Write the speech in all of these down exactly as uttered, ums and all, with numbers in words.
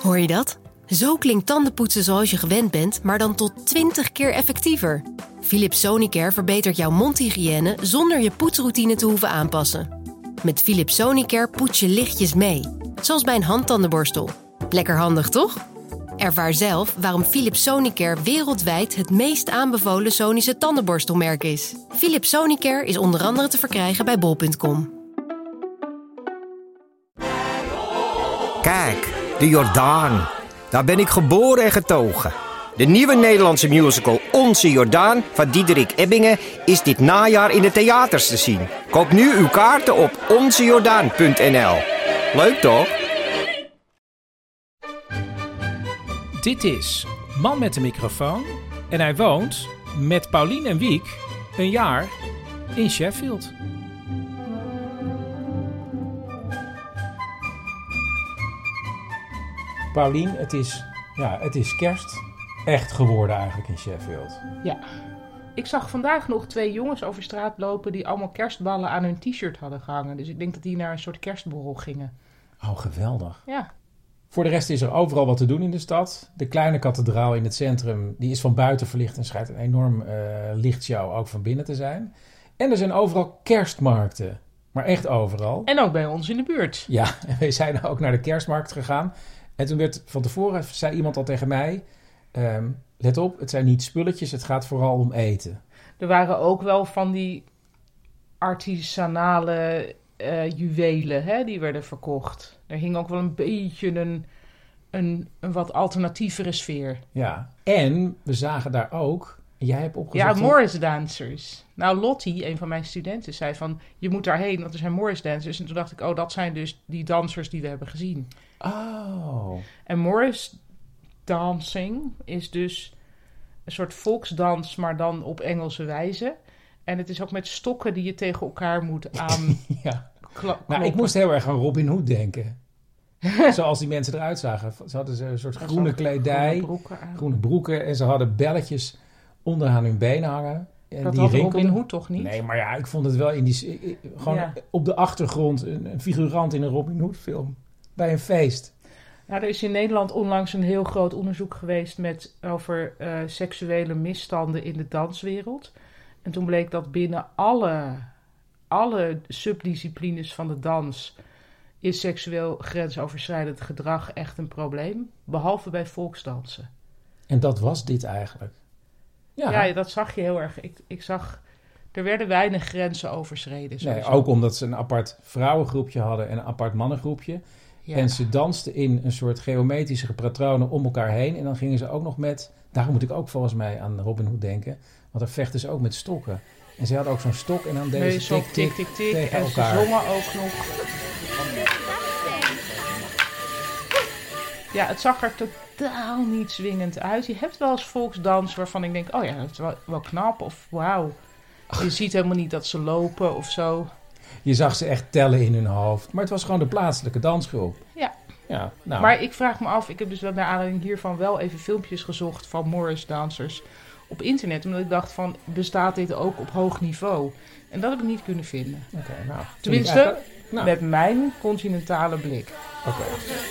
Hoor je dat? Zo klinkt tandenpoetsen zoals je gewend bent, maar dan tot twintig keer effectiever. Philips Sonicare verbetert jouw mondhygiëne zonder je poetsroutine te hoeven aanpassen. Met Philips Sonicare poets je lichtjes mee, zoals bij een handtandenborstel. Lekker handig, toch? Ervaar zelf waarom Philips Sonicare wereldwijd het meest aanbevolen Sonische tandenborstelmerk is. Philips Sonicare is onder andere te verkrijgen bij bol punt com. Kijk, de Jordaan. Daar ben ik geboren en getogen. De nieuwe Nederlandse musical Onze Jordaan van Diederik Ebbingen is dit najaar in de theaters te zien. Koop nu uw kaarten op onze jordaan punt n l. Leuk toch? Dit is Man met de microfoon en hij woont met Paulien en Wiek een jaar in Sheffield. Paulien, het is, ja, het is kerst echt geworden eigenlijk in Sheffield. Ja. Ik zag vandaag nog twee jongens over straat lopen die allemaal kerstballen aan hun t-shirt hadden gehangen. Dus ik denk dat die naar een soort kerstborrel gingen. Oh, geweldig. Ja. Voor de rest is er overal wat te doen in de stad. De kleine kathedraal in het centrum, die is van buiten verlicht en schijnt een enorm uh, lichtshow ook van binnen te zijn. En er zijn overal kerstmarkten. Maar echt overal. En ook bij ons in de buurt. Ja, en wij zijn ook naar de kerstmarkt gegaan. En toen werd van tevoren, zei iemand al tegen mij, um, let op, het zijn niet spulletjes, het gaat vooral om eten. Er waren ook wel van die artisanale uh, juwelen, hè, die werden verkocht. Er hing ook wel een beetje een, een, een wat alternatievere sfeer. Ja, en we zagen daar ook, jij hebt opgezocht... Ja, Morris dancers. Nou, Lottie, een van mijn studenten, zei van, je moet daarheen, want er zijn Morris dancers. En toen dacht ik, oh, dat zijn dus die dansers die we hebben gezien. Oh. En Morris dancing is dus een soort volksdans, maar dan op Engelse wijze. En het is ook met stokken die je tegen elkaar moet aan ja. kla- Nou, ik moest heel erg aan Robin Hood denken. Zoals die mensen eruit zagen. Ze hadden een soort groene kledij, groene broeken, groene broeken. En ze hadden belletjes onderaan hun benen hangen. En dat die had rinkelden. Robin Hood toch niet? Nee, maar ja, ik vond het wel in die... Gewoon Ja. op de achtergrond een, een figurant in een Robin Hood film. Bij een feest. Nou, er is in Nederland onlangs een heel groot onderzoek geweest met, over uh, seksuele misstanden in de danswereld. En toen bleek dat binnen alle, alle subdisciplines van de dans is seksueel grensoverschrijdend gedrag echt een probleem. Behalve bij volksdansen. En dat was dit eigenlijk. Ja, ja dat zag je heel erg. Ik, ik zag, er werden weinig grenzen overschreden. Nee, ook omdat ze een apart vrouwengroepje hadden en een apart mannengroepje. Ja. En ze dansten in een soort geometrische patronen om elkaar heen. En dan gingen ze ook nog met... Daarom moet ik ook volgens mij aan Robin Hood denken. Want dan vechten ze ook met stokken. En ze hadden ook zo'n stok en dan deden nee, ze tik, tik, tik, tik tegen en elkaar. En ze zongen ook nog. Ja, het zag er totaal niet zwingend uit. Je hebt wel eens volksdans waarvan ik denk... Oh ja, dat is wel, wel knap of wauw. Je ziet helemaal niet dat ze lopen of zo. Je zag ze echt tellen in hun hoofd. Maar het was gewoon de plaatselijke dansgroep. Ja. ja nou. Maar ik vraag me af, ik heb dus wel naar aanleiding hiervan wel even filmpjes gezocht van Morris dansers op internet. Omdat ik dacht van, bestaat dit ook op hoog niveau? En dat heb ik niet kunnen vinden. Oké, okay, nou. Tenminste, eigenlijk, nou. met mijn continentale blik. Oké. Okay.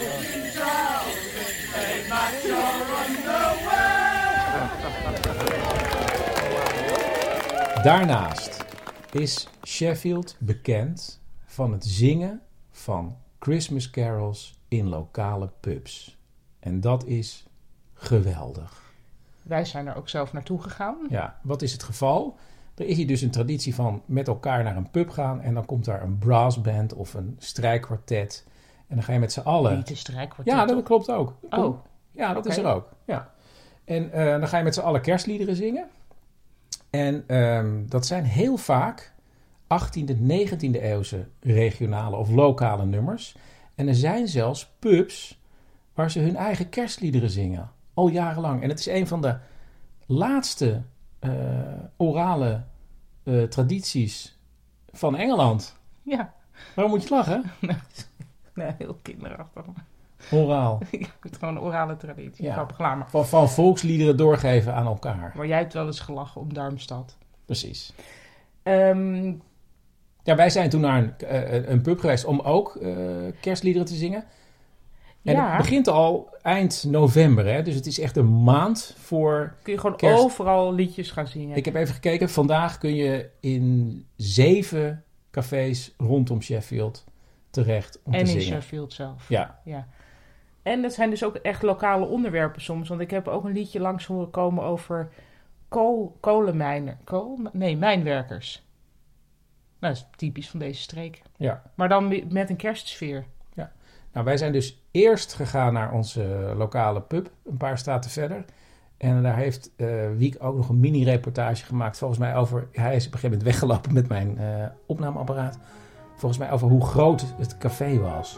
Daarnaast is Sheffield bekend van het zingen van Christmas carols in lokale pubs. En dat is geweldig. Wij zijn er ook zelf naartoe gegaan. Ja, wat is het geval? Er is hier dus een traditie van met elkaar naar een pub gaan en dan komt daar een brassband of een strijkkwartet. En dan ga je met z'n allen... Niet een strijkkwartet? Ja, dat toch? Klopt ook. Oh. Ja, dat okay. is er ook. Ja. En uh, dan ga je met z'n allen kerstliederen zingen. En um, dat zijn heel vaak achttiende, negentiende eeuwse regionale of lokale nummers. En er zijn zelfs pubs waar ze hun eigen kerstliederen zingen. Al jarenlang. En het is een van de laatste uh, orale uh, tradities van Engeland. Ja. Waarom moet je lachen? Nee, heel kinderachtig. Oraal. Het is gewoon een orale traditie. Ja. Grappig, maar. Van, van volksliederen doorgeven aan elkaar. Maar jij hebt wel eens gelachen om Darmstad. Precies. Um, ja, wij zijn toen naar een, uh, een pub geweest om ook uh, kerstliederen te zingen. En Ja. het begint al eind november, hè? Dus het is echt een maand voor... Kun je gewoon Kerst. overal liedjes gaan zingen. Ik heb even gekeken, vandaag kun je in zeven cafés rondom Sheffield terecht om en te in zingen. Sheffield zelf. Ja, Ja. En dat zijn dus ook echt lokale onderwerpen soms. Want ik heb ook een liedje langs horen komen over kool, kolenmijnen. Kool? Nee, mijnwerkers. Nou, dat is typisch van deze streek. ja. Maar dan met een kerstsfeer. Nou, wij zijn dus eerst gegaan naar onze lokale pub, een paar straten verder. En daar heeft uh, Wiek ook nog een mini-reportage gemaakt, volgens mij over... Hij is op een gegeven moment weggelopen met mijn uh, opnameapparaat. Volgens mij over hoe groot het café was.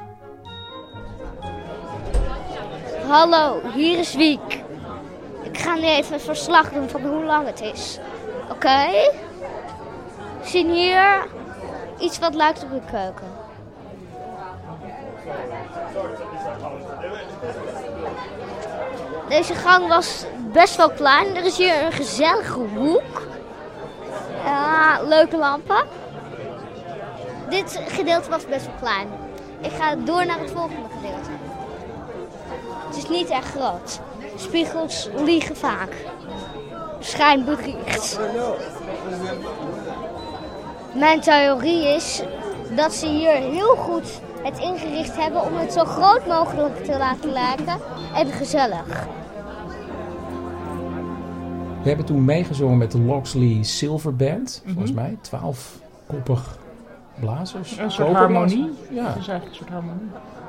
Hallo, hier is Wiek. Ik ga nu even een verslag doen van hoe lang het is. Oké? Okay? We zien hier iets wat lijkt op een keuken. Deze gang was best wel klein. Er is hier een gezellige hoek. Ja, leuke lampen. Dit gedeelte was best wel klein. Ik ga door naar het volgende gedeelte. Het is niet echt groot. Spiegels liegen vaak. Schijnbericht. Mijn theorie is dat ze hier heel goed het ingericht hebben om het zo groot mogelijk te laten lijken en gezellig. We hebben toen meegezongen met de Loxley Silver Band. Mm-hmm. Volgens mij twaalfkoppig blazers. Een soort koperblazers. harmonie. Ja. Het is eigenlijk een soort harmonie.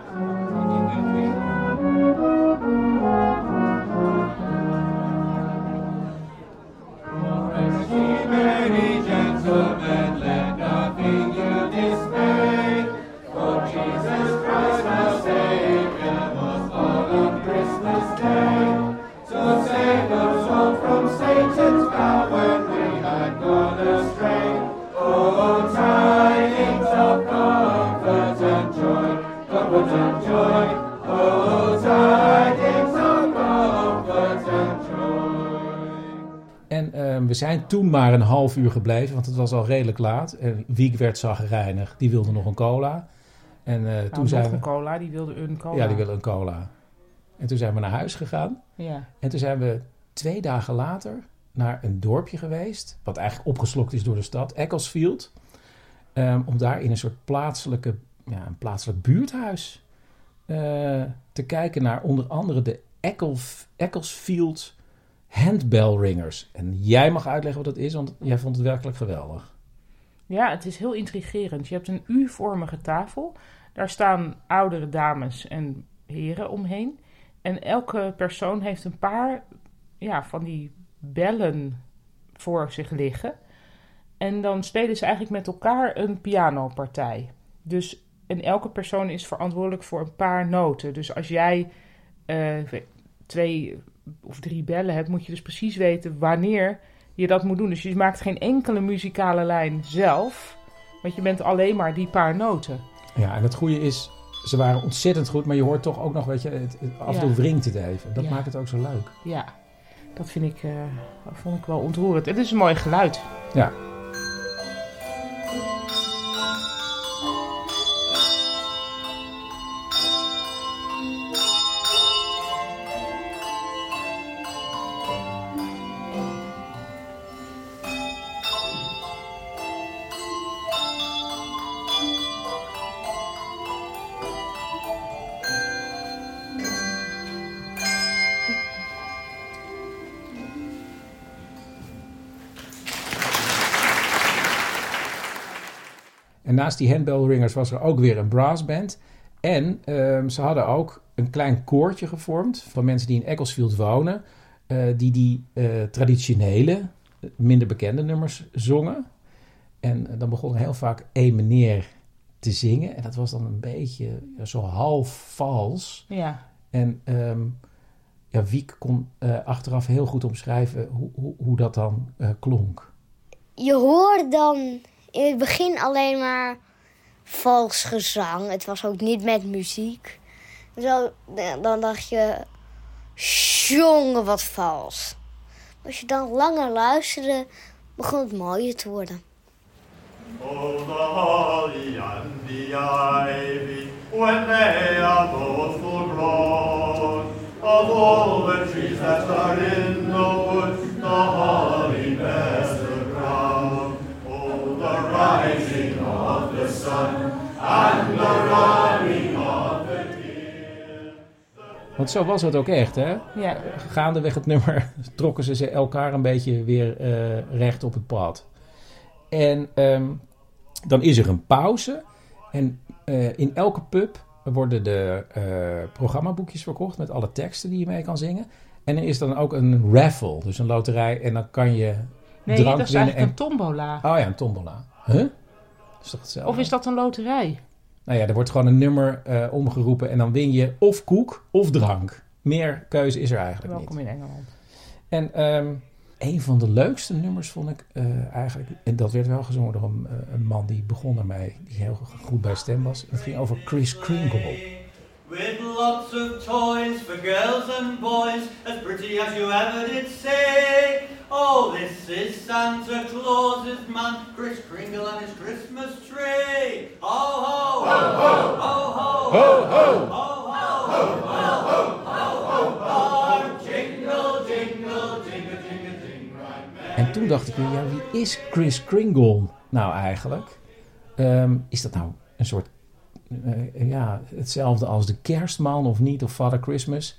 En uh, we zijn toen maar een half uur gebleven, want het was al redelijk laat. En Wiek werd chagrijnig, die wilde nog een cola. En uh, Nou, toen zijn nog we... een cola, die wilde een cola. Ja, die wilde een cola. En toen zijn we naar huis gegaan. Ja. En toen zijn we twee dagen later naar een dorpje geweest, wat eigenlijk opgeslokt is door de stad, Ecclesfield. Um, om daar in een soort plaatselijke, ja, een plaatselijk buurthuis uh, te kijken naar onder andere de Eccles, Ecclesfield handbell ringers. En jij mag uitleggen wat dat is, want jij vond het werkelijk geweldig. Ja, het is heel intrigerend. Je hebt een U-vormige tafel. Daar staan oudere dames en heren omheen. En elke persoon heeft een paar ja, van die bellen voor zich liggen. En dan spelen ze eigenlijk met elkaar een pianopartij. Dus, en elke persoon is verantwoordelijk voor een paar noten. Dus als jij uh, twee of drie bellen hebt, moet je dus precies weten wanneer je dat moet doen. Dus je maakt geen enkele muzikale lijn zelf, want je bent alleen maar die paar noten. Ja, en het goede is, ze waren ontzettend goed, maar je hoort toch ook nog, weet je, het, het, af en toe Ja. wringt het even. Dat Ja. maakt het ook zo leuk. Ja, dat vind ik, uh, dat vond ik wel ontroerend. Het is een mooi geluid. Ja. En naast die handbell ringers was er ook weer een brassband. En um, ze hadden ook een klein koortje gevormd van mensen die in Ecclesfield wonen. Uh, die die uh, traditionele, minder bekende nummers zongen. En uh, dan begon er heel vaak één meneer te zingen. En dat was dan een beetje ja, zo half vals. Ja. En um, ja, Wiek kon uh, achteraf heel goed omschrijven hoe, hoe, hoe dat dan uh, klonk. Je hoorde dan in het begin alleen maar vals gezang. Het was ook niet met muziek. Zo, dan dacht je, jongen, wat vals. Als je dan langer luisterde, begon het mooier te worden. Oh, the holly and the ivy, when they are both full grown. of all the trees that are in the wood, the holly bears the crown. Oh, the rising of the sun and the running of the deer. Want zo was het ook echt, hè? Ja. Gaandeweg het nummer trokken ze elkaar een beetje weer uh, recht op het pad. En um, dan is er een pauze. En uh, in elke pub worden de uh, programmaboekjes verkocht met alle teksten die je mee kan zingen. En er is dan ook een raffle, dus een loterij. En dan kan je Nee, drank dat is winnen. eigenlijk En... een tombola. Oh ja, een tombola. Huh? Is toch hetzelfde? Of is dat een loterij? Nou ja, er wordt gewoon een nummer uh, omgeroepen en dan win je of koek of drank. Meer keuze is er eigenlijk Welkom niet. in Engeland. En um, een van de leukste nummers vond ik uh, eigenlijk... En dat werd wel gezongen door een, uh, een man die begon ermee, die heel goed bij stem was. Het ging over Kris Kringle. With lots of toys for girls and boys, as pretty as you ever did say. Oh, this is Santa Claus's man, Kris Kringle and his Christmas tree. Ho, ho, ho, ho, ho, ho, ho, ho, ho, ho, ho, ho, ho, ho, jingle, jingle, jingle, jingle, jingle, right. En toen dacht ik weer, ja, wie is Kris Kringle nou eigenlijk? Um, is dat nou een soort... Uh, ja, hetzelfde als de Kerstman of niet, of Father Christmas.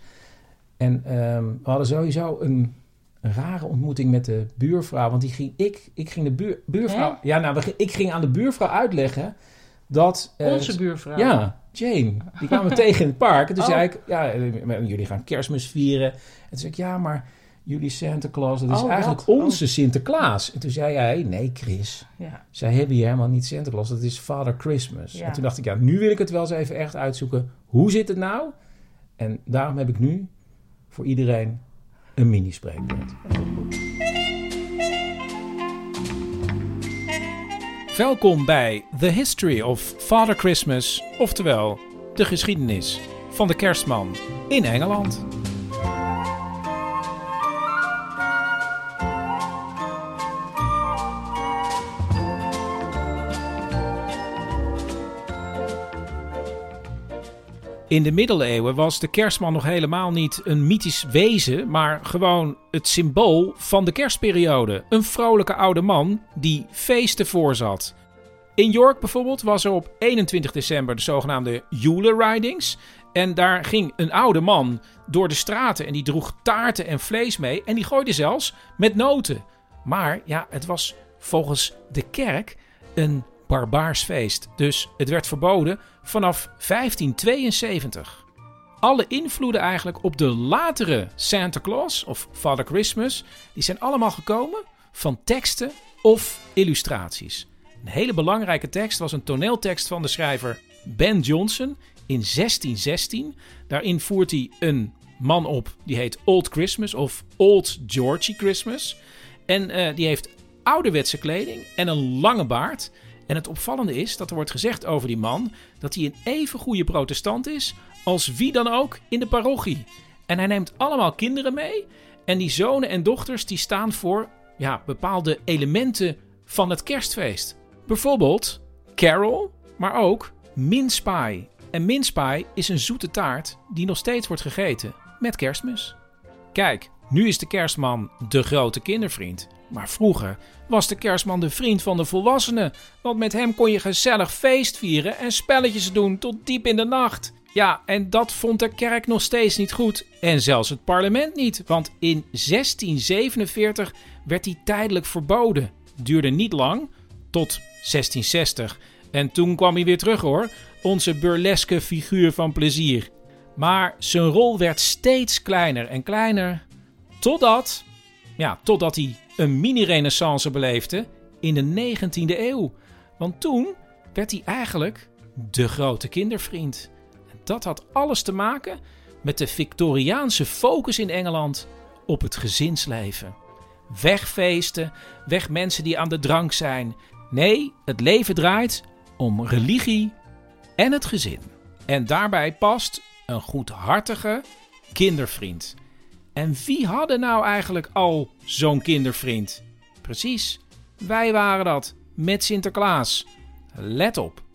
En um, we hadden sowieso een, een rare ontmoeting met de buurvrouw. Want die ging, ik, ik ging de buur, buurvrouw... Hè? Ja, nou, we, ik ging aan de buurvrouw uitleggen dat... Uh, Onze buurvrouw? Ja, Jane. Die kwamen we tegen in het park. En toen oh. zei ik, ja, jullie gaan Kerstmis vieren. En toen zei ik, ja, maar... Jullie Santa Claus, dat is oh, eigenlijk dat? onze oh. Sinterklaas. En toen zei jij, nee Chris, ja. zij hebben hier helemaal niet Santa Claus, dat is Father Christmas. Ja. En toen dacht ik, ja, nu wil ik het wel eens even echt uitzoeken. Hoe zit het nou? En daarom heb ik nu voor iedereen een mini-spreekwoord. Welkom bij The History of Father Christmas, oftewel de geschiedenis van de kerstman in Engeland. In de middeleeuwen was de kerstman nog helemaal niet een mythisch wezen, maar gewoon het symbool van de kerstperiode. Een vrolijke oude man die feesten voorzat. In York bijvoorbeeld was er op eenentwintig december de zogenaamde Yule Ridings. En daar ging een oude man door de straten en die droeg taarten en vlees mee. En die gooide zelfs met noten. Maar ja, het was volgens de kerk een barbaars feest. Dus het werd verboden vanaf vijftien tweeënzeventig. Alle invloeden eigenlijk op de latere Santa Claus of Father Christmas, die zijn allemaal gekomen van teksten of illustraties. Een hele belangrijke tekst was een toneeltekst van de schrijver Ben Jonson in zestien zestien. Daarin voert hij een man op die heet Old Christmas of Old Georgie Christmas. En uh, die heeft ouderwetse kleding en een lange baard. En het opvallende is dat er wordt gezegd over die man dat hij een even goede protestant is als wie dan ook in de parochie. En hij neemt allemaal kinderen mee. En die zonen en dochters die staan voor ja, bepaalde elementen van het kerstfeest. Bijvoorbeeld carol, maar ook mince pie. En mince pie is een zoete taart die nog steeds wordt gegeten met Kerstmis. Kijk, nu is de kerstman de grote kindervriend. Maar vroeger was de kerstman de vriend van de volwassenen. Want met hem kon je gezellig feest vieren en spelletjes doen tot diep in de nacht. Ja, en dat vond de kerk nog steeds niet goed. En zelfs het parlement niet. Want in zestien zevenenveertig werd hij tijdelijk verboden. Duurde niet lang, tot zestien zestig. En toen kwam hij weer terug hoor. Onze burleske figuur van plezier. Maar zijn rol werd steeds kleiner en kleiner. Totdat, ja, totdat hij een mini-renaissance beleefde in de negentiende eeuw. Want toen werd hij eigenlijk de grote kindervriend. En dat had alles te maken met de Victoriaanse focus in Engeland op het gezinsleven. Weg feesten, weg mensen die aan de drank zijn. Nee, het leven draait om religie en het gezin. En daarbij past een goedhartige kindervriend. En wie hadden nou eigenlijk al zo'n kindervriend? Precies, wij waren dat met Sinterklaas. Let op,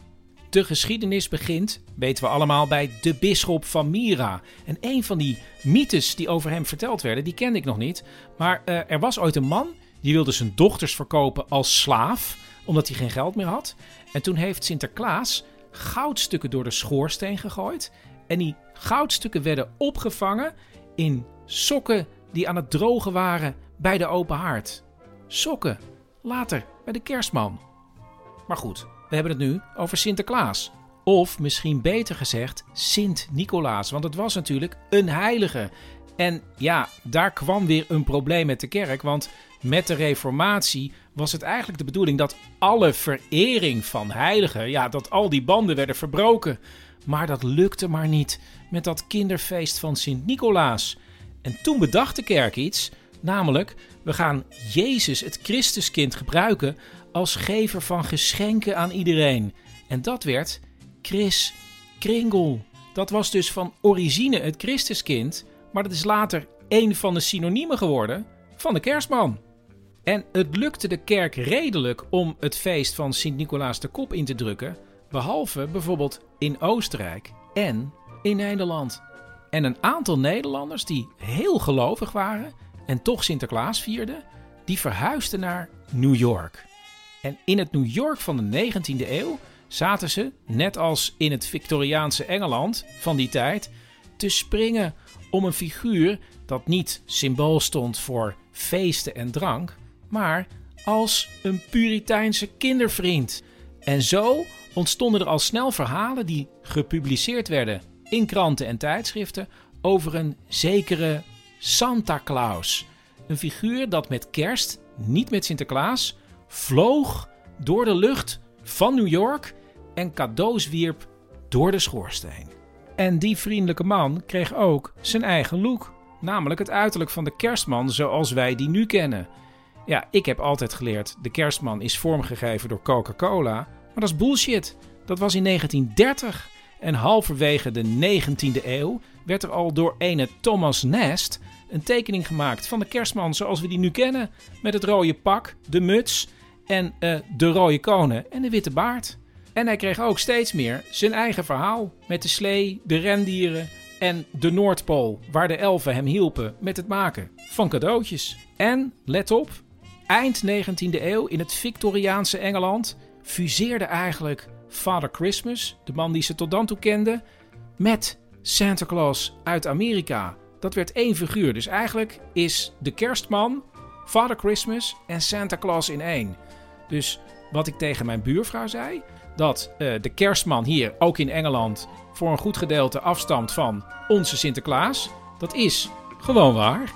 De geschiedenis begint, weten we allemaal, bij de bisschop van Myra. En een van die mythes die over hem verteld werden, die kende ik nog niet. Maar uh, er was ooit een man, die wilde zijn dochters verkopen als slaaf, omdat hij geen geld meer had. En toen heeft Sinterklaas goudstukken door de schoorsteen gegooid. En die goudstukken werden opgevangen in sokken die aan het drogen waren bij de open haard. Sokken, later bij de kerstman. Maar goed, we hebben het nu over Sinterklaas. Of misschien beter gezegd Sint-Nicolaas, want het was natuurlijk een heilige. En ja, daar kwam weer een probleem met de kerk, want met de reformatie was het eigenlijk de bedoeling dat alle verering van heiligen, ja, dat al die banden werden verbroken. Maar dat lukte maar niet met dat kinderfeest van Sint-Nicolaas. En toen bedacht de kerk iets, namelijk we gaan Jezus, het Christuskind, gebruiken als gever van geschenken aan iedereen. En dat werd Kris Kringle. Dat was dus van origine het Christuskind, maar dat is later een van de synoniemen geworden van de kerstman. En het lukte de kerk redelijk om het feest van Sint-Nicolaas de kop in te drukken, behalve bijvoorbeeld in Oostenrijk en in Nederland. En een aantal Nederlanders die heel gelovig waren en toch Sinterklaas vierden, die verhuisden naar New York. En in het New York van de negentiende eeuw zaten ze, net als in het Victoriaanse Engeland van die tijd, te springen om een figuur dat niet symbool stond voor feesten en drank, maar als een Puriteinse kindervriend. En zo ontstonden er al snel verhalen die gepubliceerd werden in kranten en tijdschriften over een zekere Santa Claus. Een figuur dat met kerst, niet met Sinterklaas, vloog door de lucht van New York en cadeaus wierp door de schoorsteen. En die vriendelijke man kreeg ook zijn eigen look, namelijk het uiterlijk van de kerstman zoals wij die nu kennen. Ja, ik heb altijd geleerd, de kerstman is vormgegeven door Coca-Cola, maar dat is bullshit. Dat was in negentien dertig en halverwege de negentiende eeuw werd er al door ene Thomas Nast een tekening gemaakt van de kerstman zoals we die nu kennen, met het rode pak, de muts en uh, de rode konen en de witte baard. En hij kreeg ook steeds meer zijn eigen verhaal met de slee, de rendieren en de Noordpool, waar de elfen hem hielpen met het maken van cadeautjes. En, let op, eind negentiende eeuw in het Victoriaanse Engeland fuseerde eigenlijk Father Christmas, de man die ze tot dan toe kenden, met Santa Claus uit Amerika. Dat werd één figuur, dus eigenlijk is de kerstman, Father Christmas en Santa Claus in één. Dus wat ik tegen mijn buurvrouw zei, dat uh, de kerstman hier, ook in Engeland, voor een goed gedeelte afstamt van onze Sinterklaas, dat is gewoon waar.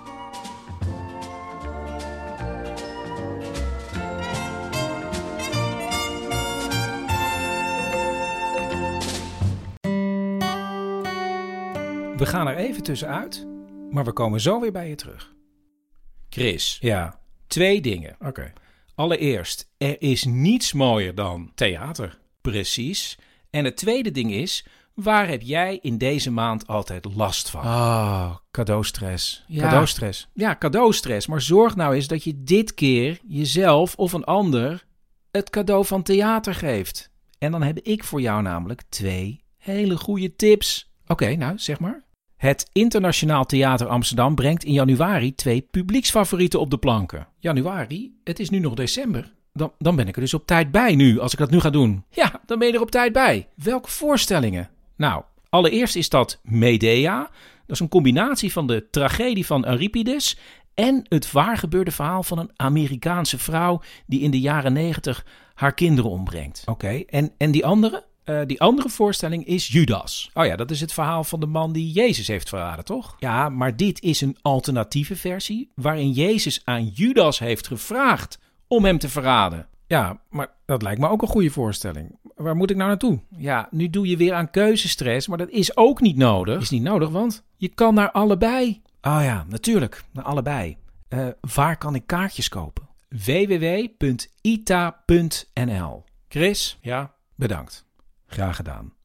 We gaan er even tussenuit, maar we komen zo weer bij je terug. Chris. Ja. Twee dingen. Oké. Okay. Allereerst, er is niets mooier dan theater. Precies. En het tweede ding is, waar heb jij in deze maand altijd last van? Oh, cadeaustress. Ja. Cadeaustress. Ja, cadeaustress. Maar zorg nou eens dat je dit keer jezelf of een ander het cadeau van theater geeft. En dan heb ik voor jou namelijk twee hele goede tips. Oké, okay, nou, zeg maar. Het Internationaal Theater Amsterdam brengt in januari twee publieksfavorieten op de planken. Januari? Het is nu nog december. Dan, dan ben ik er dus op tijd bij nu, als ik dat nu ga doen. Ja, dan ben je er op tijd bij. Welke voorstellingen? Nou, allereerst is dat Medea. Dat is een combinatie van de tragedie van Euripides en het waargebeurde verhaal van een Amerikaanse vrouw die in de jaren negentig haar kinderen ombrengt. Oké, okay. en, en die andere? Uh, die andere voorstelling is Judas. Oh ja, dat is het verhaal van de man die Jezus heeft verraden, toch? Ja, maar dit is een alternatieve versie waarin Jezus aan Judas heeft gevraagd om hem te verraden. Ja, maar dat lijkt me ook een goede voorstelling. Waar moet ik nou naartoe? Ja, nu doe je weer aan keuzestress, maar dat is ook niet nodig. Is niet nodig, want je kan naar allebei. Oh ja, natuurlijk, naar allebei. Uh, waar kan ik kaartjes kopen? w w w punt i t a punt n l. Chris? Ja, bedankt. Graag gedaan.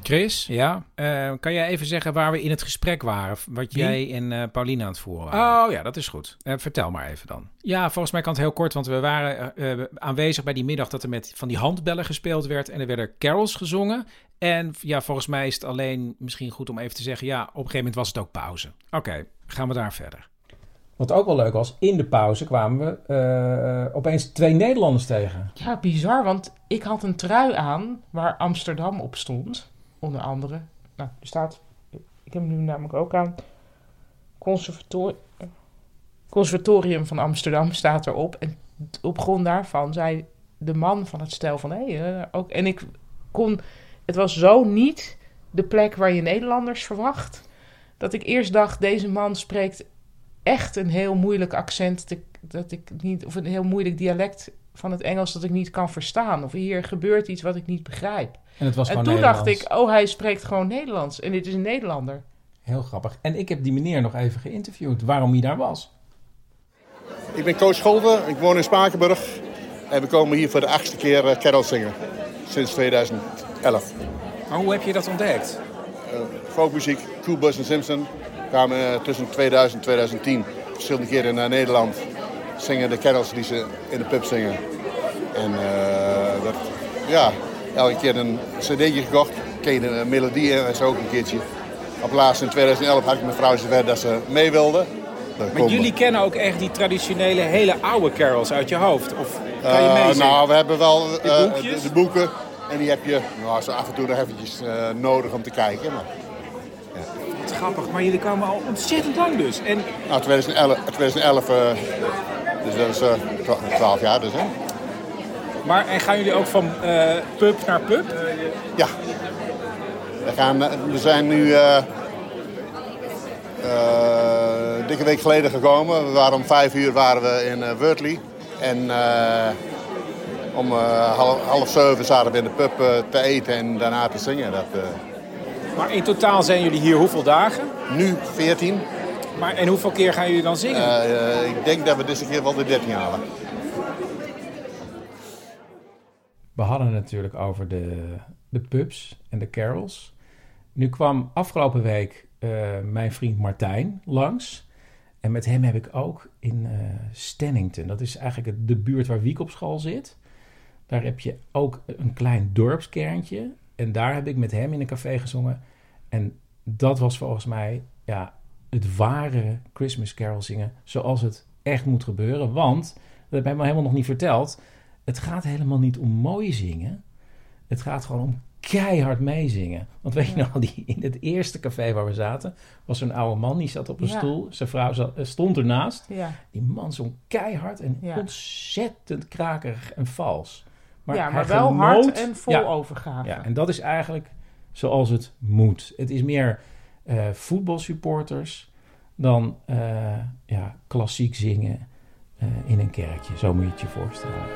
Chris, ja. Uh, kan jij even zeggen waar we in het gesprek waren? Wat Wie? jij en uh, Pauline aan het voeren waren? Oh ja, dat is goed. Uh, vertel maar even dan. Ja, volgens mij kan het heel kort, want we waren uh, aanwezig bij die middag dat er met van die handbellen gespeeld werd. En er werden carols gezongen. En ja, volgens mij is het alleen misschien goed om even te zeggen, ja, op een gegeven moment was het ook pauze. Oké, okay, gaan we daar verder. Wat ook wel leuk was, in de pauze kwamen we uh, opeens twee Nederlanders tegen. Ja, bizar, want ik had een trui aan waar Amsterdam op stond. Onder andere. Nou, er staat, ik heb hem nu namelijk ook aan. Conservator- Conservatorium van Amsterdam staat erop. En op grond daarvan zei de man van het stel van, hé, hey, uh, ook. En ik kon, het was zo niet de plek waar je Nederlanders verwacht, dat ik eerst dacht, deze man spreekt echt een heel moeilijk accent, dat ik, dat ik niet, of een heel moeilijk dialect van het Engels dat ik niet kan verstaan. Of hier gebeurt iets wat ik niet begrijp. En, het was en toen dacht ik, oh, hij spreekt gewoon Nederlands. En dit is een Nederlander. Heel grappig. En ik heb die meneer nog even geïnterviewd, waarom hij daar was. Ik ben Koos Scholten, ik woon in Spakenburg. En we komen hier voor de achtste keer uh, carol zingen. Sinds tweeduizend elf. Maar hoe heb je dat ontdekt? Uh, folkmuziek, Cool Buzz en Simpson. kwamen uh, tussen tweeduizend en tweeduizend tien verschillende keren naar Nederland. Zingen de carols die ze in de pub zingen. En uh, dat, ja, elke keer een cd'tje gekocht. Ken je de melodie en zo ook een keertje. Op laatst in tweeduizend elf had ik mijn vrouw zover dat ze mee wilde. Maar jullie kennen ook echt die traditionele hele oude carols uit je hoofd? Of kan je uh, meezingen? Nou, we hebben wel uh, de, de, de boeken. En die heb je nou, zo af en toe nog eventjes uh, nodig om te kijken. Maar, ja. Wat grappig, maar jullie komen al ontzettend lang dus. En... Nou, tweeduizend elf, tweeduizend elf uh, dus dat is uh, twaalf jaar dus, hè. Maar en gaan jullie ook van uh, pub naar pub? Ja. We, gaan, we zijn nu uh, uh, een dikke week geleden gekomen. We waren om vijf uur waren we in uh, Wortley. En uh, om uh, half, half zeven zaten we in de pub uh, te eten en daarna te zingen. Dat, uh... Maar in totaal zijn jullie hier hoeveel dagen? Nu veertien. Maar en hoeveel keer gaan jullie dan zingen? Uh, uh, ik denk dat we deze keer wel de dertien halen. We hadden het natuurlijk over de, de pubs en de carols. Nu kwam afgelopen week uh, mijn vriend Martijn langs. En met hem heb ik ook in uh, Stennington, dat is eigenlijk de buurt waar Wiek op school zit. Daar heb je ook een klein dorpskerntje. En daar heb ik met hem in een café gezongen. En dat was volgens mij ja, het ware Christmas carol zingen zoals het echt moet gebeuren. Want, dat heb ik me helemaal nog niet verteld, het gaat helemaal niet om mooi zingen. Het gaat gewoon om keihard meezingen. Want weet je nog, die, in het eerste café waar we zaten, was zo'n oude man, die zat op een ja. stoel. Zijn vrouw zat, stond ernaast. Ja. Die man zong keihard en ja. ontzettend krakerig en vals. Maar, ja, maar wel genoot, hard en vol ja, overgave. Ja, en dat is eigenlijk zoals het moet. Het is meer uh, voetbalsupporters dan uh, ja, klassiek zingen uh, in een kerkje. Zo moet je het je voorstellen.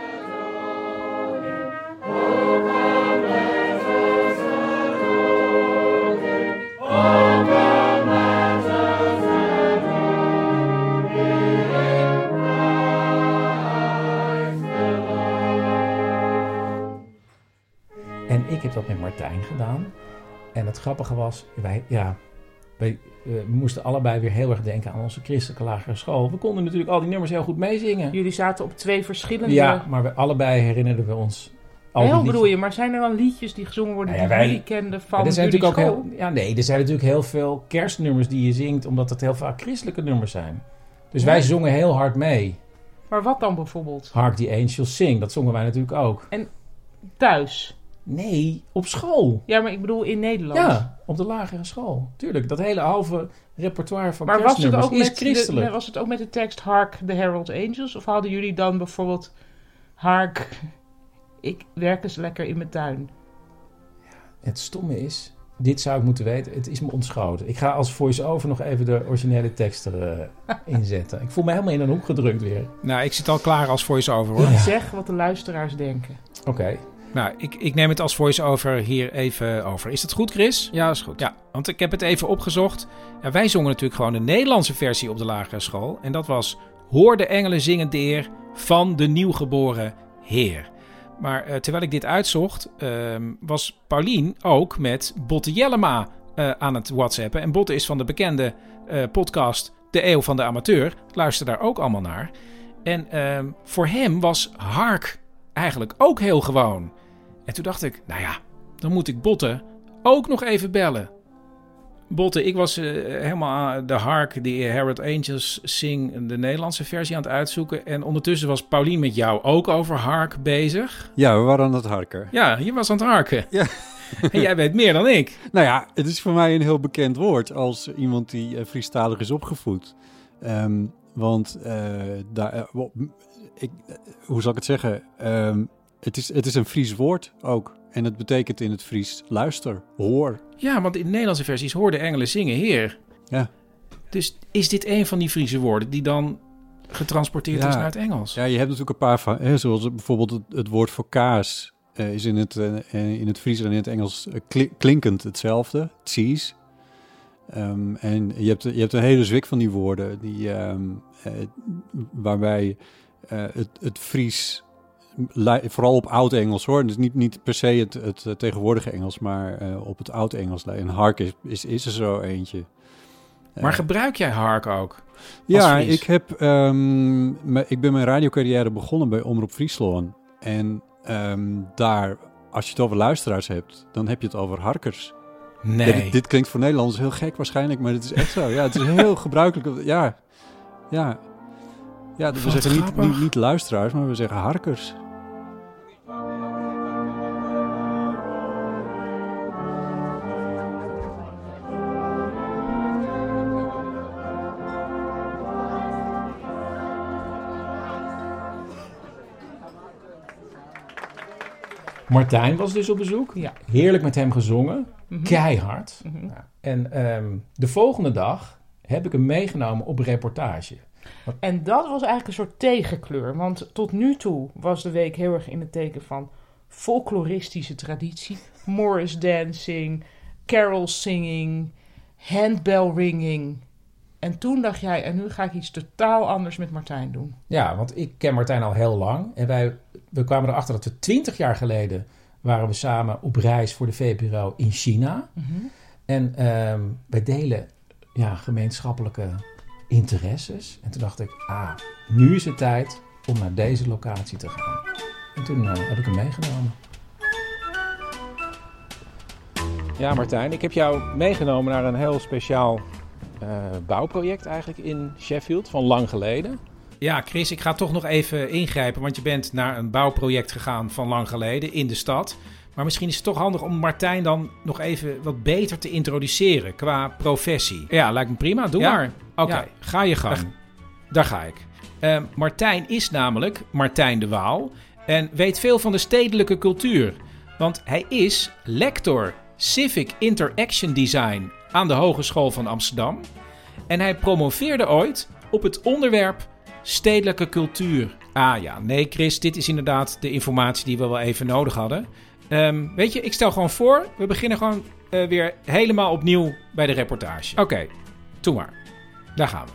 En ik heb dat met Martijn gedaan. En het grappige was, wij, ja, wij uh, we moesten allebei weer heel erg denken aan onze christelijke lagere school. We konden natuurlijk al die nummers heel goed meezingen. Jullie zaten op twee verschillende... Ja, maar we allebei herinnerden we ons... Al heel bedoel je, maar zijn er dan liedjes die gezongen worden nou ja, die wij, jullie kenden van ja, er zijn jullie natuurlijk ook heel, ja, nee, er zijn natuurlijk heel veel kerstnummers die je zingt, omdat het heel vaak christelijke nummers zijn. Dus ja. wij zongen heel hard mee. Maar wat dan bijvoorbeeld? Hark the Angels Sing, dat zongen wij natuurlijk ook. En thuis? Nee, op school. Ja, maar ik bedoel in Nederland. Ja, op de lagere school. Tuurlijk, dat hele halve repertoire van maar kerstnummers was het ook is met christelijk. De, was het ook met de tekst Hark the Herald Angels? Of hadden jullie dan bijvoorbeeld Hark, ik werk eens lekker in mijn tuin? Ja, het stomme is, dit zou ik moeten weten, het is me ontschoten. Ik ga als voice-over nog even de originele tekst er uh, inzetten. Ik voel me helemaal in een hoek gedrukt weer. Nou, ik zit al klaar als voice-over hoor. Ja. Zeg wat de luisteraars denken. Oké. Okay. Nou, ik, ik neem het als voice-over hier even over. Is dat goed, Chris? Ja, dat is goed. Ja, want ik heb het even opgezocht. Ja, wij zongen natuurlijk gewoon de Nederlandse versie op de lagere school. En dat was Hoor de engelen zingen de eer van de nieuwgeboren Heer. Maar uh, terwijl ik dit uitzocht, uh, was Paulien ook met Botte Jellema uh, aan het whatsappen. En Botte is van de bekende uh, podcast De Eeuw van de Amateur. Luister daar ook allemaal naar. En uh, voor hem was Hark eigenlijk ook heel gewoon. En toen dacht ik, nou ja, dan moet ik Botte ook nog even bellen. Botte, ik was uh, helemaal aan de Hark, die Herald Angels Sing, de Nederlandse versie aan het uitzoeken. En ondertussen was Paulien met jou ook over Hark bezig. Ja, we waren aan het harken. Ja, je was aan het harken. Ja. En jij weet meer dan ik. Nou ja, het is voor mij een heel bekend woord als iemand die uh, Friestalig is opgevoed. Um, want, uh, daar, uh, ik, uh, hoe zal ik het zeggen? Um, het, is, het is een Fries woord ook. En het betekent in het Fries luister, hoor. Ja, want in de Nederlandse versies hoorde engelen zingen heer. Ja. Dus is dit een van die Friese woorden die dan getransporteerd ja. is naar het Engels? Ja, je hebt natuurlijk een paar van, hè, zoals bijvoorbeeld het, het woord voor kaas uh, is in het, uh, in het Fries en in het Engels uh, kli- klinkend hetzelfde, cheese. Um, en je hebt, je hebt een hele zwik van die woorden die, um, uh, waarbij uh, het, het Fries, vooral op oud-Engels hoor, dus niet, niet per se het, het tegenwoordige Engels, maar uh, op het oud-Engels. En hark is, is, is er zo eentje. Maar uh, gebruik jij hark ook? Ja, ik, heb, um, me, ik ben mijn radiocarrière begonnen bij Omroep Friesland. En um, daar, als je het over luisteraars hebt, dan heb je het over harkers. Nee. Ja, dit, dit klinkt voor Nederlanders heel gek waarschijnlijk, maar het is echt zo. Ja, het is heel gebruikelijk. Ja, ja. ja we zeggen niet, niet, niet luisteraars, maar we zeggen harkers. Martijn was dus op bezoek. Ja. Heerlijk met hem gezongen. Mm-hmm. Keihard. Mm-hmm. Ja. En um, de volgende dag heb ik hem meegenomen op reportage. Wat... En dat was eigenlijk een soort tegenkleur. Want tot nu toe was de week heel erg in het teken van folkloristische traditie. Morris dancing, carol singing, handbell ringing. En toen dacht jij, en nu ga ik iets totaal anders met Martijn doen. Ja, want ik ken Martijn al heel lang. En wij we kwamen erachter dat we twintig jaar geleden waren we samen op reis voor de V P R O in China. Mm-hmm. En um, wij delen ja, gemeenschappelijke interesses. En toen dacht ik, ah, nu is het tijd om naar deze locatie te gaan. En toen uh, heb ik hem meegenomen. Ja, Martijn, ik heb jou meegenomen naar een heel speciaal uh, bouwproject eigenlijk in Sheffield van lang geleden. Ja, Chris, ik ga toch nog even ingrijpen, want je bent naar een bouwproject gegaan van lang geleden in de stad. Maar misschien is het toch handig om Martijn dan nog even wat beter te introduceren qua professie. Ja, lijkt me prima. Doe ja? maar. Oké, okay, ja. Ga je gang. Daar, Daar ga ik. Uh, Martijn is namelijk Martijn de Waal en weet veel van de stedelijke cultuur. Want hij is lector Civic Interaction Design aan de Hogeschool van Amsterdam. En hij promoveerde ooit op het onderwerp stedelijke cultuur. Ah ja, nee Chris, dit is inderdaad de informatie die we wel even nodig hadden. Um, weet je, ik stel gewoon voor, we beginnen gewoon uh, weer helemaal opnieuw bij de reportage. Oké, okay, doe maar. Daar gaan we.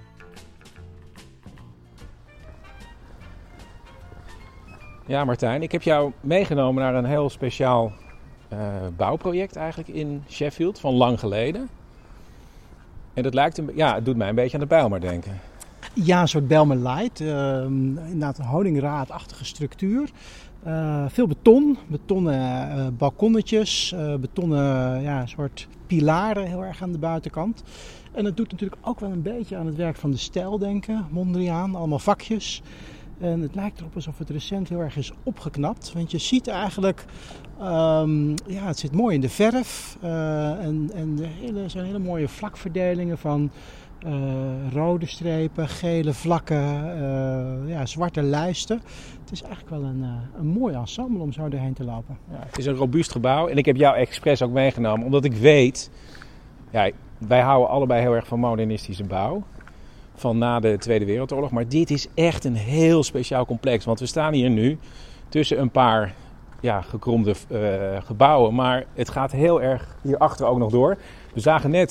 Ja, Martijn, ik heb jou meegenomen naar een heel speciaal uh, bouwproject eigenlijk in Sheffield van lang geleden. En dat lijkt een, ja, het doet mij een beetje aan de Bijlmer denken. Ja, een soort Bijlmer Light. Uh, inderdaad een houdingraadachtige structuur. Uh, veel beton, betonnen uh, balkonnetjes, uh, betonnen ja, soort pilaren heel erg aan de buitenkant. En dat doet natuurlijk ook wel een beetje aan het werk van de stijl denken, Mondriaan, allemaal vakjes. En het lijkt erop alsof het recent heel erg is opgeknapt. Want je ziet eigenlijk, um, ja, het zit mooi in de verf. Uh, en en er hele, zijn hele mooie vlakverdelingen van uh, rode strepen, gele vlakken, uh, ja, zwarte lijsten. Het is eigenlijk wel een, uh, een mooi ensemble om zo doorheen te lopen. Ja, het is een robuust gebouw en ik heb jou expres ook meegenomen. Omdat ik weet, ja, wij houden allebei heel erg van modernistische bouw. Van na de Tweede Wereldoorlog. Maar dit is echt een heel speciaal complex. Want we staan hier nu tussen een paar ja, gekromde uh, gebouwen. Maar het gaat heel erg hierachter ook nog door. We zagen net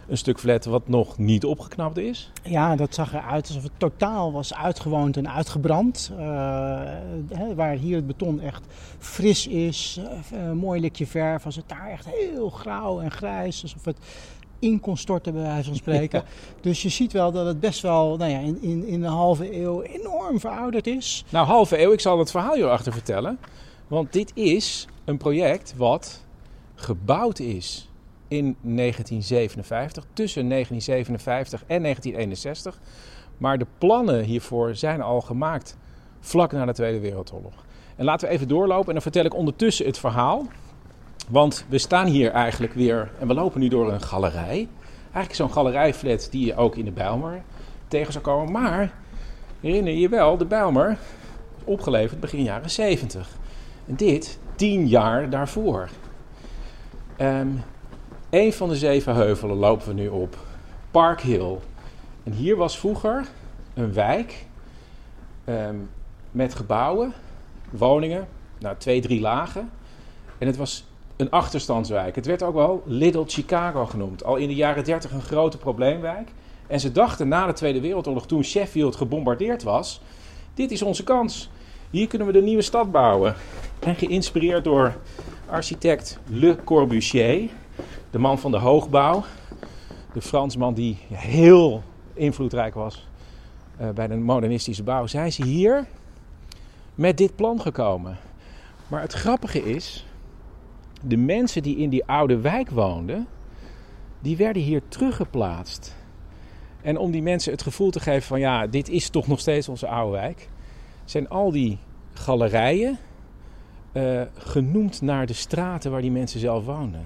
een stuk flat wat nog niet opgeknapt is. Ja, dat zag eruit alsof het totaal was uitgewoond en uitgebrand. Uh, hè, waar hier het beton echt fris is, uh, een mooi likje verf, was het daar echt heel grauw en grijs. Alsof het in kon storten, bij wijze van spreken. Ja. Dus je ziet wel dat het best wel nou ja, in, in, in een halve eeuw enorm verouderd is. Nou, halve eeuw, ik zal het verhaal hierachter vertellen. Want dit is een project wat gebouwd is in negentien zevenenvijftig, tussen negentien zevenenvijftig en negentien eenenzestig. Maar de plannen hiervoor zijn al gemaakt vlak na de Tweede Wereldoorlog. En laten we even doorlopen en dan vertel ik ondertussen het verhaal. Want we staan hier eigenlijk weer en we lopen nu door een galerij. Eigenlijk zo'n galerijflat die je ook in de Bijlmer tegen zou komen. Maar herinner je je wel, de Bijlmer opgeleverd begin jaren zeventig. En dit tien jaar daarvoor. Um, een van de zeven heuvelen lopen we nu op. Park Hill. En hier was vroeger een wijk um, met gebouwen, woningen, nou twee, drie lagen. En het was een achterstandswijk. Het werd ook wel Little Chicago genoemd. Al in de jaren dertig een grote probleemwijk. En ze dachten na de Tweede Wereldoorlog, toen Sheffield gebombardeerd was, dit is onze kans. Hier kunnen we de nieuwe stad bouwen. En geïnspireerd door architect Le Corbusier, de man van de hoogbouw. De Fransman die heel invloedrijk was uh, bij de modernistische bouw. Zijn ze hier met dit plan gekomen. Maar het grappige is, de mensen die in die oude wijk woonden, die werden hier teruggeplaatst. En om die mensen het gevoel te geven van ja, dit is toch nog steeds onze oude wijk, zijn al die galerijen uh, genoemd naar de straten waar die mensen zelf woonden.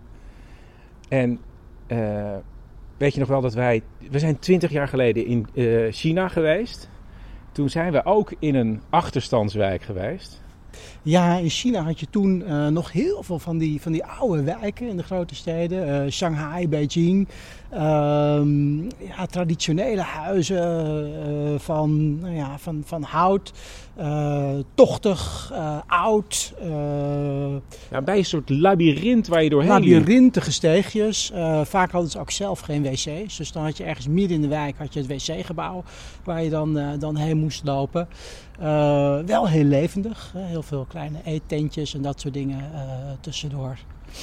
En uh, weet je nog wel dat wij, we zijn twintig jaar geleden in uh, China geweest. Toen zijn we ook in een achterstandswijk geweest. Ja, in China had je toen uh, nog heel veel van die, van die oude wijken in de grote steden. Uh, Shanghai, Beijing. Uh, ja, traditionele huizen uh, van, nou ja, van, van hout. Uh, tochtig, uh, oud. Uh, ja, bij een soort labyrint waar je doorheen Labyrinttige steegjes. Uh, vaak hadden ze ook zelf geen wc's. Dus dan had je ergens midden in de wijk had je het wc-gebouw waar je dan, uh, dan heen moest lopen. Uh, wel heel levendig. Hè? Heel veel kleine eettentjes en dat soort dingen uh, tussendoor.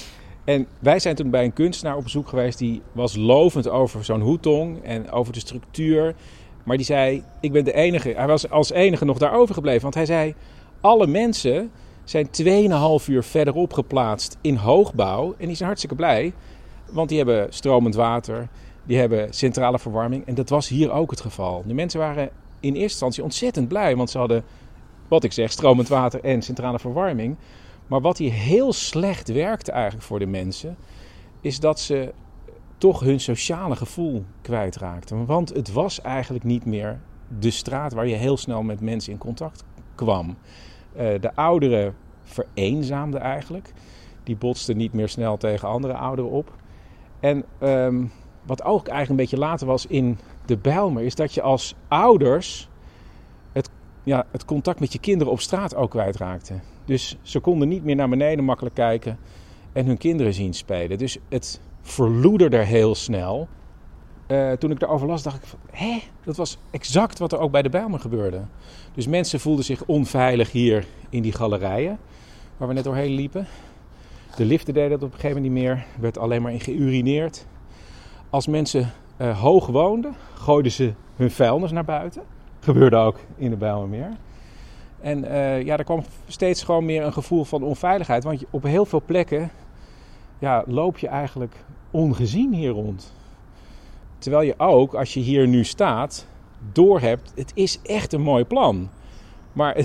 En wij zijn toen bij een kunstenaar op bezoek geweest die was lovend over zo'n hutong en over de structuur. Maar die zei, ik ben de enige, hij was als enige nog daar overgebleven. Want hij zei, alle mensen zijn tweeënhalf uur verderop geplaatst in hoogbouw. En die zijn hartstikke blij, want die hebben stromend water, die hebben centrale verwarming. En dat was hier ook het geval. De mensen waren in eerste instantie ontzettend blij, want ze hadden, wat ik zeg, stromend water en centrale verwarming. Maar wat hier heel slecht werkte eigenlijk voor de mensen, is dat ze toch hun sociale gevoel kwijtraakten. Want het was eigenlijk niet meer de straat waar je heel snel met mensen in contact kwam. Uh, de ouderen vereenzaamden eigenlijk. Die botsten niet meer snel tegen andere ouderen op. En um, wat ook eigenlijk een beetje later was in de Bijlmer, is dat je als ouders het, ja, het contact met je kinderen op straat ook kwijtraakte. Dus ze konden niet meer naar beneden makkelijk kijken en hun kinderen zien spelen. Dus het verloederde heel snel. Uh, toen ik daarover las, dacht ik van, hé, dat was exact wat er ook bij de Bijlmer gebeurde. Dus mensen voelden zich onveilig hier in die galerijen, waar we net doorheen liepen. De liften deden dat op een gegeven moment niet meer. Er werd alleen maar in geurineerd. Als mensen uh, hoog woonden, gooiden ze hun vuilnis naar buiten. Gebeurde ook in de Bijlmermeer. En uh, ja, er kwam steeds gewoon meer een gevoel van onveiligheid. Want je, op heel veel plekken ja, loop je eigenlijk ongezien hier rond. Terwijl je ook, als je hier nu staat, doorhebt, het is echt een mooi plan. Maar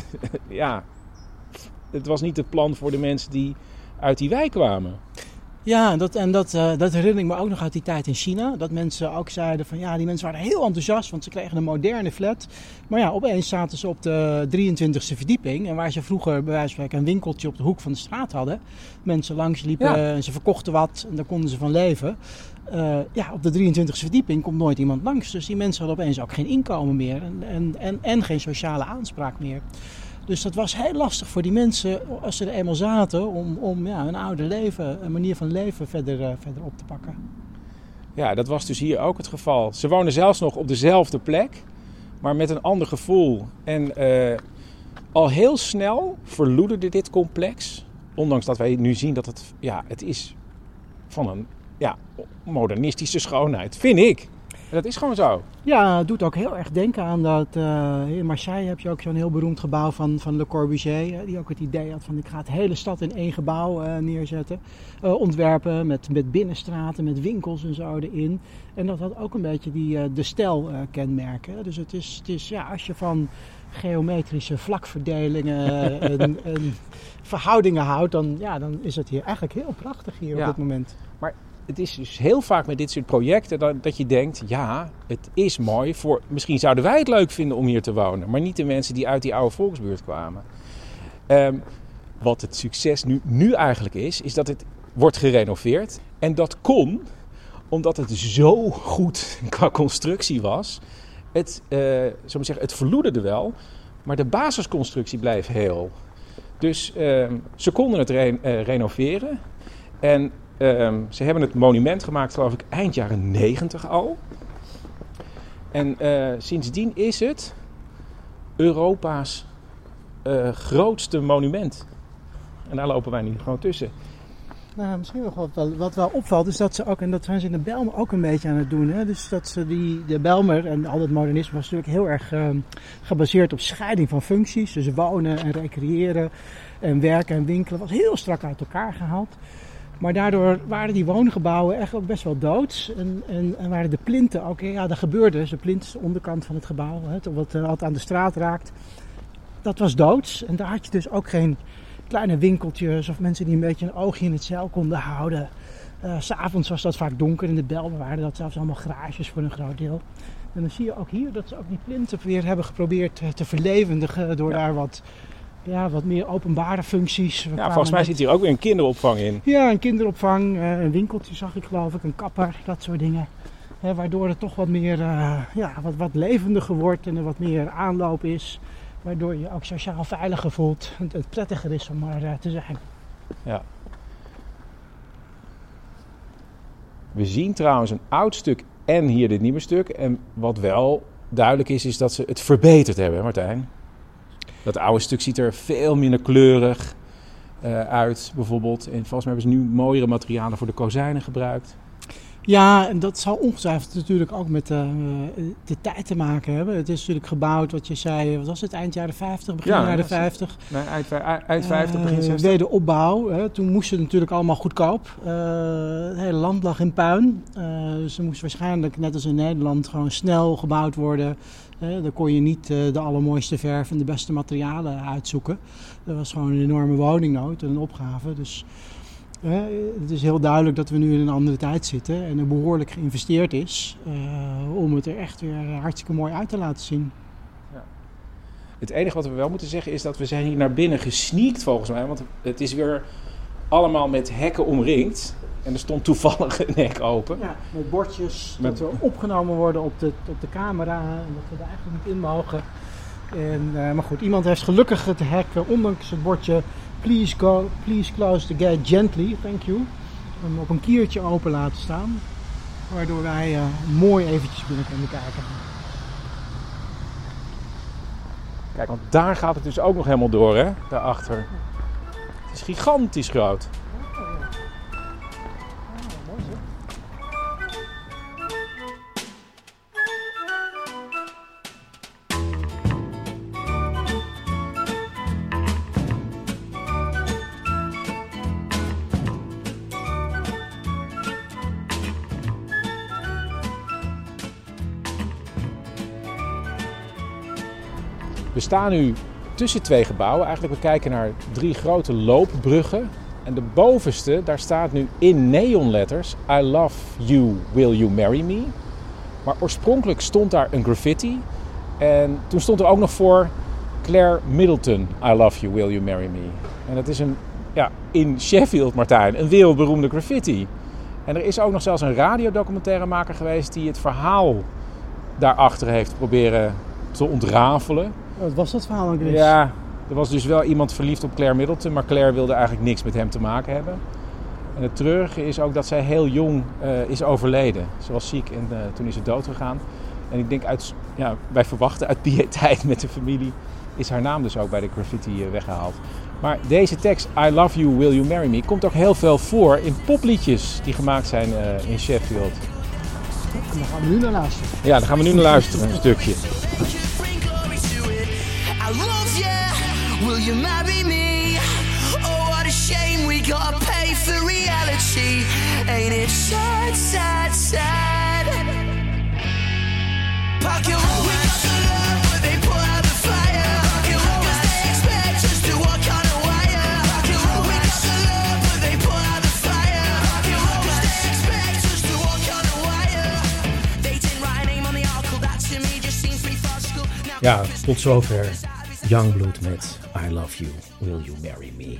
ja, het was niet het plan voor de mensen die uit die wijk kwamen. Ja, dat, en dat, uh, dat herinner ik me ook nog uit die tijd in China. Dat mensen ook zeiden van ja, die mensen waren heel enthousiast, want ze kregen een moderne flat. Maar ja, opeens zaten ze op de drieëntwintigste verdieping. En waar ze vroeger bij wijze van spreken een winkeltje op de hoek van de straat hadden. Mensen langs liepen ja. en ze verkochten wat en daar konden ze van leven. Uh, ja, op de drieëntwintigste verdieping komt nooit iemand langs. Dus die mensen hadden opeens ook geen inkomen meer en, en, en, en geen sociale aanspraak meer. Dus dat was heel lastig voor die mensen, als ze er eenmaal zaten, om, om ja, hun oude leven, een manier van leven verder, uh, verder op te pakken. Ja, dat was dus hier ook het geval. Ze wonen zelfs nog op dezelfde plek, maar met een ander gevoel. En uh, al heel snel verloederde dit complex. Ondanks dat wij nu zien dat het, ja, het is van een ja, modernistische schoonheid, vind ik. En dat is gewoon zo. Ja, het doet ook heel erg denken aan dat... Uh, in Marseille heb je ook zo'n heel beroemd gebouw van, van Le Corbusier. Die ook het idee had van ik ga de hele stad in één gebouw uh, neerzetten. Uh, ontwerpen met, met binnenstraten, met winkels en zo erin. En dat had ook een beetje die, uh, de stijl uh, kenmerken. Dus het is, het is ja, als je van geometrische vlakverdelingen en, en verhoudingen houdt... Dan, ja, dan is het hier eigenlijk heel prachtig hier ja. op dit moment. Maar het is dus heel vaak met dit soort projecten dat, dat je denkt... ja, het is mooi. Voor, misschien zouden wij het leuk vinden om hier te wonen... maar niet de mensen die uit die oude volksbuurt kwamen. Um, wat het succes nu, nu eigenlijk is... is dat het wordt gerenoveerd. En dat kon omdat het zo goed qua constructie was... Het, uh, zo maar zeggen, het verloederde wel, maar de basisconstructie bleef heel. Dus uh, ze konden het re- uh, renoveren. En uh, ze hebben het monument gemaakt, geloof ik, eind jaren negentig al. En uh, sindsdien is het Europa's uh, grootste monument. En daar lopen wij nu gewoon tussen. Nou, misschien nog wat wel, wat wel opvalt is dat ze ook, en dat zijn ze in de Bijlmer ook een beetje aan het doen. Hè? Dus dat ze die, de Bijlmer en al het modernisme was natuurlijk heel erg uh, gebaseerd op scheiding van functies. Dus wonen en recreëren en werken en winkelen was heel strak uit elkaar gehaald. Maar daardoor waren die woongebouwen echt ook best wel doods. En, en, en waren de plinten ook, ja dat gebeurde. Dus de plint is de onderkant van het gebouw, hè, wat uh, altijd aan de straat raakt. Dat was doods en daar had je dus ook geen... kleine winkeltjes of mensen die een beetje een oogje in het zeil konden houden. Uh, 's avonds was dat vaak donker. In de Bijlmer waren dat zelfs allemaal garages voor een groot deel. En dan zie je ook hier dat ze ook die plinten weer hebben geprobeerd te, te verlevendigen. Door ja. daar wat, ja, wat meer openbare functies. We ja, volgens mij met... zit hier ook weer een kinderopvang in. Ja, een kinderopvang. Uh, een winkeltje zag ik geloof ik. Een kapper. Dat soort dingen. He, waardoor het toch wat meer uh, ja, wat, wat levendiger wordt. En er wat meer aanloop is. Waardoor je ook sociaal veiliger voelt. En het prettiger is om er uh, te zijn. Ja. We zien trouwens een oud stuk en hier dit nieuwe stuk. En wat wel duidelijk is, is dat ze het verbeterd hebben, Martijn. Dat oude stuk ziet er veel minder kleurig uh, uit, bijvoorbeeld. En volgens mij hebben ze nu mooiere materialen voor de kozijnen gebruikt. Ja, en dat zal ongetwijfeld natuurlijk ook met uh, de tijd te maken hebben. Het is natuurlijk gebouwd, wat je zei, wat was het, eind jaren vijftig, begin ja, jaren vijftig? Nee, eind, eind vijftig, begin zestig. Uh, wederopbouw, hè. Toen moest het natuurlijk allemaal goedkoop. Uh, het hele land lag in puin. Uh, dus er moest waarschijnlijk, net als in Nederland, gewoon snel gebouwd worden. Uh, dan kon je niet uh, de allermooiste verf en de beste materialen uitzoeken. Er was gewoon een enorme woningnood en een opgave, dus... Uh, het is heel duidelijk dat we nu in een andere tijd zitten en er behoorlijk geïnvesteerd is uh, om het er echt weer hartstikke mooi uit te laten zien. Ja. Het enige wat we wel moeten zeggen is dat we zijn hier naar binnen gesneakt volgens mij, want het is weer allemaal met hekken omringd en er stond toevallig een hek open. Ja, met bordjes, met... dat we opgenomen worden op de, op de camera en dat we er eigenlijk niet in mogen. En, uh, maar goed, iemand heeft gelukkig het hek, ondanks het bordje Please, go, please close the gate gently, thank you. Hem op een kiertje open laten staan. Waardoor wij uh, mooi eventjes binnen kunnen kijken. Kijk, want daar gaat het dus ook nog helemaal door, hè? Daarachter. Het is gigantisch groot. We staan nu tussen twee gebouwen. Eigenlijk, we kijken naar drie grote loopbruggen. En de bovenste, daar staat nu in neonletters I love you, will you marry me? Maar oorspronkelijk stond daar een graffiti. En toen stond er ook nog voor Claire Middleton, I love you, will you marry me? En dat is een, ja, in Sheffield, Martijn, een wereldberoemde graffiti. En er is ook nog zelfs een radiodocumentairemaker geweest die het verhaal daarachter heeft proberen te ontrafelen. Wat was dat verhaal dan, Chris? Ja, er was dus wel iemand verliefd op Claire Middleton, maar Claire wilde eigenlijk niks met hem te maken hebben. En het treurige is ook dat zij heel jong uh, is overleden. Ze was ziek en uh, toen is ze dood gegaan. En ik denk, uit, ja, wij verwachten uit piëteit met de familie... is haar naam dus ook bij de graffiti uh, weggehaald. Maar deze tekst, I love you, will you marry me... komt ook heel veel voor in popliedjes die gemaakt zijn uh, in Sheffield. En dan gaan we nu naar luisteren. Ja, daar gaan we nu naar luisteren, een stukje. I love you, will you marry me? Oh, what a shame we gotta pay for reality. Ain't it sad, sad, sad? Park your we got the love, but they put out the fire. Park your cause they expect us to walk on a wire. Park your we got the love, but they put out the fire. Park your cause they expect us to walk on a wire. They didn't write a name on the article, that to me just seems pretty farcical. Ja, tot zover Youngblood met I love you, will you marry me?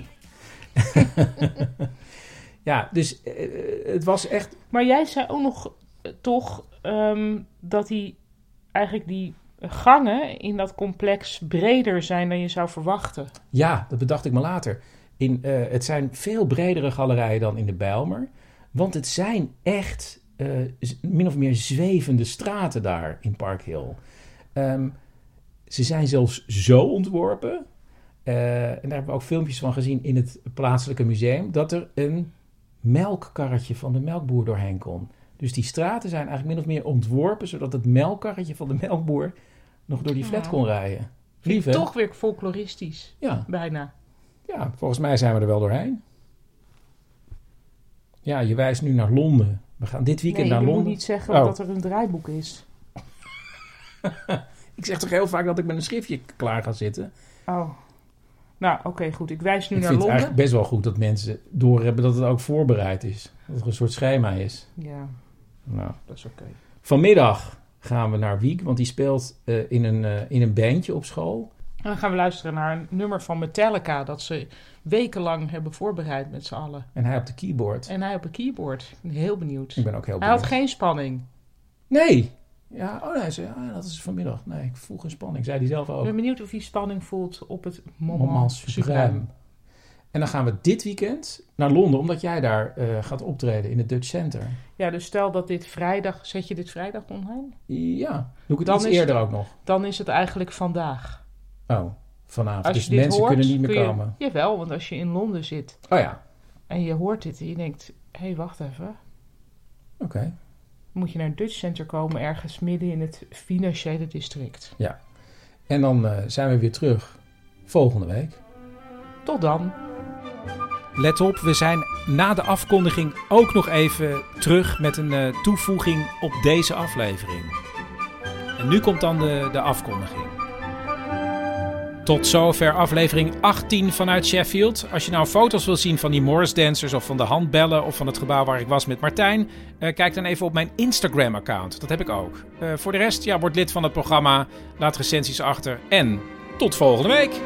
Ja, dus uh, het was echt... Maar jij zei ook nog uh, toch um, dat die eigenlijk die gangen in dat complex breder zijn dan je zou verwachten. Ja, dat bedacht ik me later. In, uh, het zijn veel bredere galerijen dan in de Bijlmer. Want het zijn echt uh, min of meer zwevende straten daar in Park Hill. Um, ze zijn zelfs zo ontworpen... Uh, en daar hebben we ook filmpjes van gezien in het plaatselijke museum... dat er een melkkarretje van de melkboer doorheen kon. Dus die straten zijn eigenlijk min of meer ontworpen... zodat het melkkarretje van de melkboer nog door die flat kon rijden. Lief, hè? Toch weer folkloristisch. Ja. Bijna. Ja, volgens mij zijn we er wel doorheen. Ja, je wijst nu naar Londen. We gaan dit weekend nee, naar Londen. Nee, je moet niet zeggen oh. dat er een draaiboek is. Ik zeg toch heel vaak dat ik met een schriftje klaar ga zitten... Oh, nou oké, okay, goed. Ik wijs nu ik naar Londen. Ik vind Londen. het eigenlijk best wel goed dat mensen doorhebben dat het ook voorbereid is. Dat er een soort schema is. Ja, nou, dat is oké. Okay. Vanmiddag gaan we naar Wiek, want die speelt uh, in, een, uh, in een bandje op school. En dan gaan we luisteren naar een nummer van Metallica... dat ze wekenlang hebben voorbereid met z'n allen. En hij op de keyboard. En hij op een keyboard. Ik ben heel benieuwd. Ik ben ook heel benieuwd. Hij had geen spanning. Nee. Ja, oh nee, ze, ja, dat is vanmiddag. Nee, ik voel geen spanning, zei hij zelf ook. Ik ben benieuwd of hij spanning voelt op het Moment, Moment Suprême. En dan gaan we dit weekend naar Londen, omdat jij daar uh, gaat optreden in het Dutch Center. Ja, dus stel dat dit vrijdag... Zet je dit vrijdag online? Ja, doe ik het dan iets eerder ook nog. Dan is het eigenlijk vandaag. Oh, vanavond. Als dus je mensen hoort, kunnen niet meer kun je, komen. Jawel, want als je in Londen zit... Oh ja. En je hoort dit en je denkt... Hé, hey, wacht even. Oké. Okay. Moet je naar het Dutch Center komen, ergens midden in het financiële district. Ja. En dan uh, zijn we weer terug volgende week. Tot dan. Let op, we zijn na de afkondiging ook nog even terug met een uh, toevoeging op deze aflevering. En nu komt dan de, de afkondiging. Tot zover aflevering achttien vanuit Sheffield. Als je nou foto's wil zien van die Morris Dancers of van de handbellen of van het gebouw waar ik was met Martijn, uh, kijk dan even op mijn Instagram-account. Dat heb ik ook. Uh, voor de rest, ja, word lid van het programma, laat recensies achter en tot volgende week.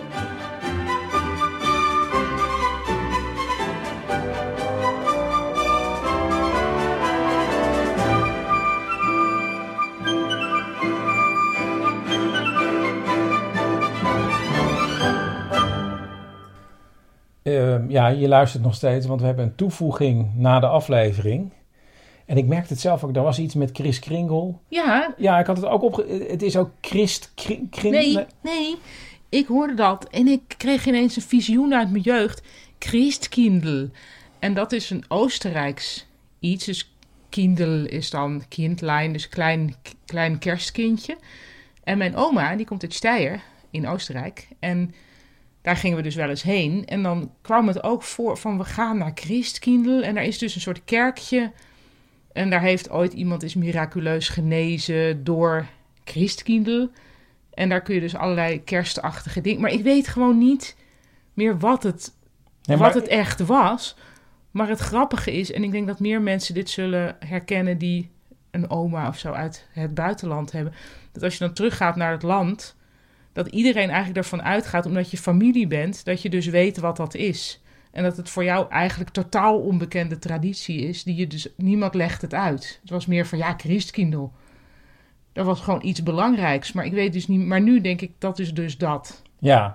Uh, ja, je luistert nog steeds, want we hebben een toevoeging na de aflevering. En ik merkte het zelf ook, er was iets met Kris Kringle. Ja. Ja, ik had het ook opge... Het is ook Christ Kringle. Nee, nee, ik hoorde dat en ik kreeg ineens een visioen uit mijn jeugd. Christkindl. En dat is een Oostenrijks iets. Dus kindel is dan kindlein, dus klein, klein kerstkindje. En mijn oma, die komt uit Steyr in Oostenrijk. En daar gingen we dus wel eens heen. En dan kwam het ook voor van we gaan naar Christkindl. En daar is dus een soort kerkje. En daar heeft ooit iemand is miraculeus genezen door Christkindl. En daar kun je dus allerlei kerstachtige dingen. Maar ik weet gewoon niet meer wat het, nee, maar... wat het echt was. Maar het grappige is, en ik denk dat meer mensen dit zullen herkennen die een oma of zo uit het buitenland hebben. Dat als je dan teruggaat naar het land, dat iedereen eigenlijk ervan uitgaat, omdat je familie bent, dat je dus weet wat dat is. En dat het voor jou eigenlijk totaal onbekende traditie is, die je dus, niemand legt het uit. Het was meer van, ja, Christkindl. Dat was gewoon iets belangrijks, maar ik weet dus niet, maar nu denk ik, dat is dus dat. Ja,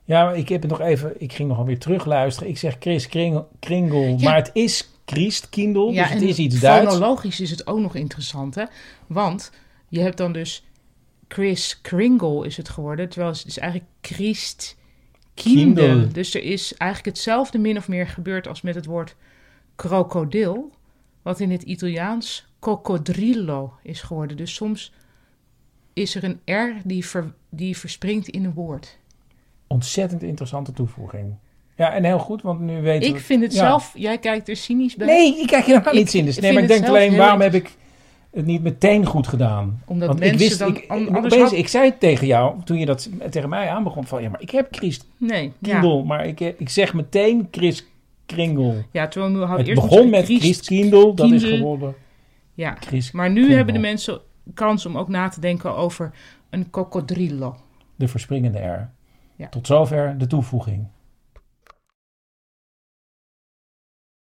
Ja, maar ik heb het nog even... Ik ging nog alweer terugluisteren. Ik zeg Chris Kring- Kringle, Ja. maar het is Christkindl, Ja, dus het en is iets Duits. fonologisch is het ook nog interessant, hè? Want je hebt dan dus Chris Kringle is het geworden, terwijl het is eigenlijk Christ Kindel. Kindel. Dus er is eigenlijk hetzelfde min of meer gebeurd als met het woord krokodil, wat in het Italiaans coccodrillo is geworden. Dus soms is er een R die, ver, die verspringt in een woord. Ontzettend interessante toevoeging. Ja, en heel goed, want nu weten Ik we... vind het ja. zelf, jij kijkt er cynisch bij. Nee, ik kijk helemaal Ik niet in. Dus nee, vind maar ik het denk zelf alleen, heel waarom heb inter- ik het niet meteen goed gedaan? Omdat Want mensen ik wist, dan ik, an- ik, anders opeens, had- ik zei het tegen jou, toen je dat tegen mij aanbegon, van ja, maar ik heb Chris Nee, Kindle, ja. maar ik, ik zeg meteen Chris Kringle. Ja, terwijl we hadden Het eerst begon moeten met Christ- Chris Kindle, dat is Kindle. geworden Ja, Chris maar nu Kringle. hebben de mensen kans om ook na te denken over een coccodrillo. De verspringende R. Ja. Tot zover de toevoeging.